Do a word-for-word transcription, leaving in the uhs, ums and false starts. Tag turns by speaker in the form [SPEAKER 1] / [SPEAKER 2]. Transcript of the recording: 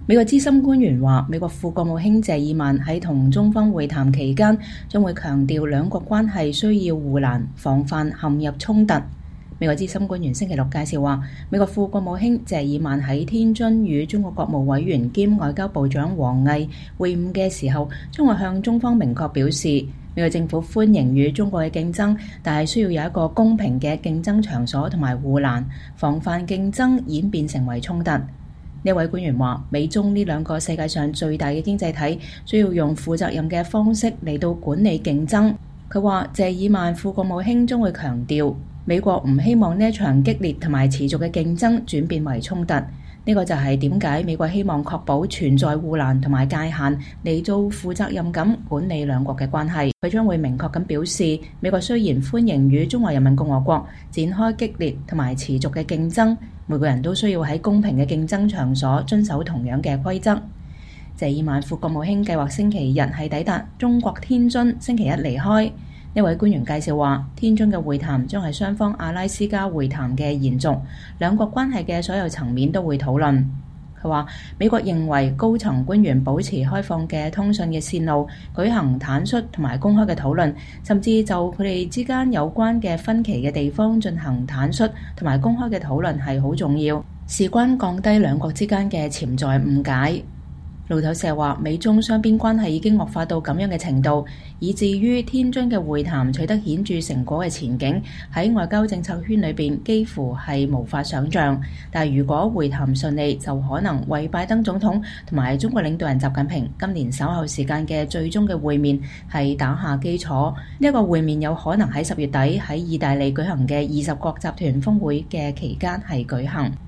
[SPEAKER 1] 美國資深官員話，美國副國務卿謝爾曼喺同中方會談期間，將會強調兩國關係需要護欄，防範陷入衝突。美國資深官員星期六介紹話，美國副國務卿謝爾曼喺天津與中國國務委員兼外交部長王毅會晤嘅時候，將會向中方明確表示，美國政府歡迎與中國嘅競爭，但係需要有一個公平嘅競爭場所同埋護欄，防範競爭演變成為衝突。呢位官員話，美中呢兩個世界上最大嘅經濟體需要用負責任嘅方式嚟到管理競爭。佢話，謝爾曼副國務卿將會強調，美國唔希望呢一場激烈同埋持續嘅競爭轉變為衝突。呢個就係點解美國希望確保存在護欄同埋界限嚟做負責任咁管理兩國嘅關係。佢將會明確咁表示，美國雖然歡迎與中華人民共和國展開激烈同埋持續嘅競爭，每個人都需要喺公平嘅競爭場所遵守同樣嘅規則。謝爾曼副國務卿計劃星期日係抵達中國天津，星期一離開。呢位官員介紹話，天津嘅會談將係雙方阿拉斯加會談嘅延續，兩國關係嘅所有層面都會討論。佢話，美國認為高層官員保持開放嘅通訊嘅線路，舉行坦率同埋公開嘅討論，甚至就佢哋之間有關嘅分歧嘅地方進行坦率同埋公開嘅討論係好重要，事關降低兩國之間嘅潛在誤解。路透社話，美中雙邊關係已經惡化到咁樣嘅程度，以至於天津嘅會談取得顯著成果嘅前景，喺外交政策圈裏邊幾乎係無法想像。但係如果會談順利，就可能為拜登總統同埋中國領導人習近平今年稍後時間嘅最終嘅會面係打下基礎。呢、這、一個會面有可能喺十月底喺意大利舉行嘅二十國集團峰會嘅期間係舉行。